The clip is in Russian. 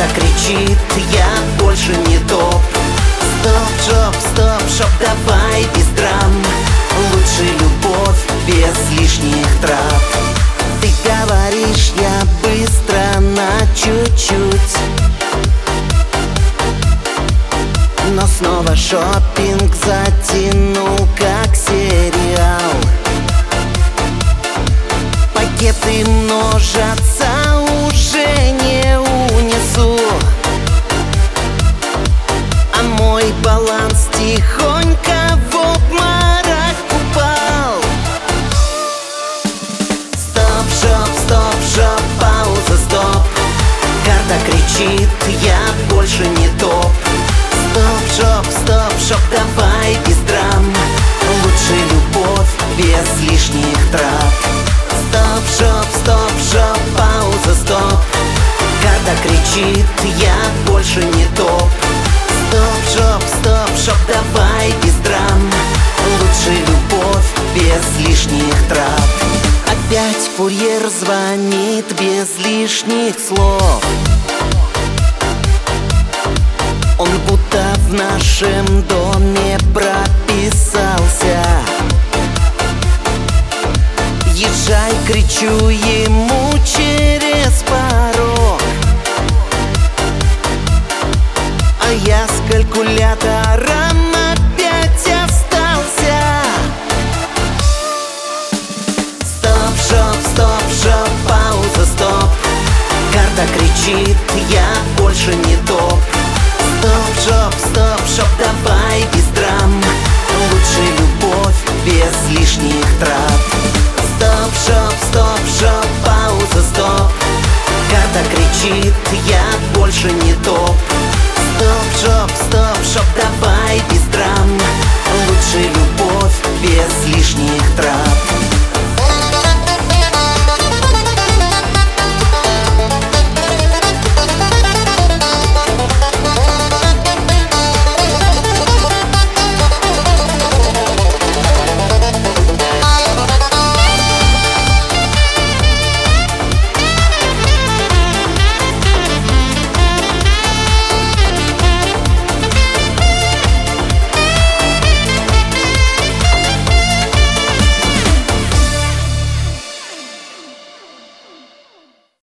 Карта кричит, я больше не топ. Стоп, шоп, давай без драм. Лучше любовь без лишних трат. Ты говоришь, я быстро на чуть-чуть, но снова шопинг затянул, как сериал. Пакеты множатся, уже не унесу, а мой баланс тихонько в обморок упал. Стоп, пауза, стоп. Карта кричит, я больше не топ. Стоп, шоп, давай без драм. Лучше любовь без лишних трат. Стоп, пауза, стоп. Карта кричит, я больше не топ. Стоп, шоп, давай без драм. Лучше любовь без лишних трат. Опять курьер звонит без лишних слов. Он будто в нашем доме прописался. Езжай, кричу ему через порог, а я с калькулятором опять остался. Стоп, пауза, стоп. Карта кричит, я больше не топ. Стоп, шоп, давай без драм. Лучше любовь без лишних трат. Стоп, пауза, стоп. Карта кричит, я больше не топ.